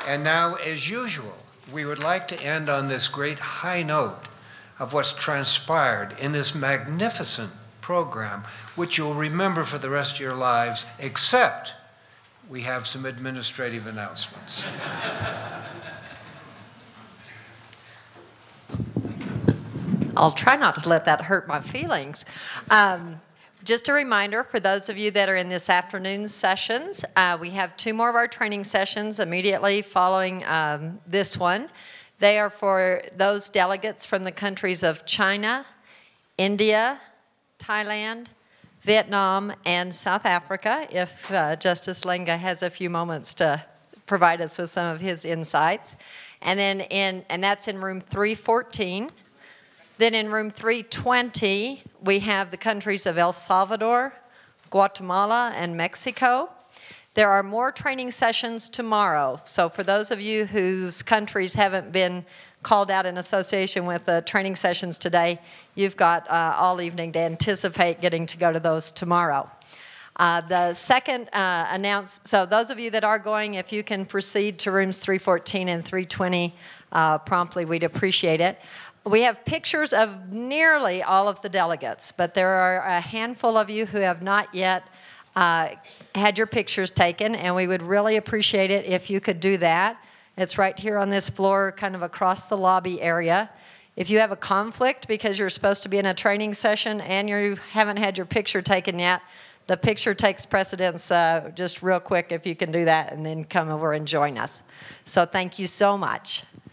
And now, as usual, we would like to end on this great high note of what's transpired in this magnificent program, which you'll remember for the rest of your lives, except we have some administrative announcements. I'll try not to let that hurt my feelings. Just a reminder for those of you that are in this afternoon's sessions, we have 2 more of our training sessions immediately following this one. They are for those delegates from the countries of China, India, Thailand, Vietnam, and South Africa, if Justice Lenga has a few moments to provide us with some of his insights. And then and that's in room 314. Then in room 320, we have the countries of El Salvador, Guatemala, and Mexico. There are more training sessions tomorrow. So for those of you whose countries haven't been called out in association with the training sessions today, you've got all evening to anticipate getting to go to those tomorrow. The second so those of you that are going, if you can proceed to rooms 314 and 320 promptly, we'd appreciate it. We have pictures of nearly all of the delegates, but there are a handful of you who have not yet had your pictures taken, and we would really appreciate it if you could do that. It's right here on this floor, kind of across the lobby area. If you have a conflict because you're supposed to be in a training session and you haven't had your picture taken yet, the picture takes precedence just real quick if you can do that and then come over and join us. So thank you so much.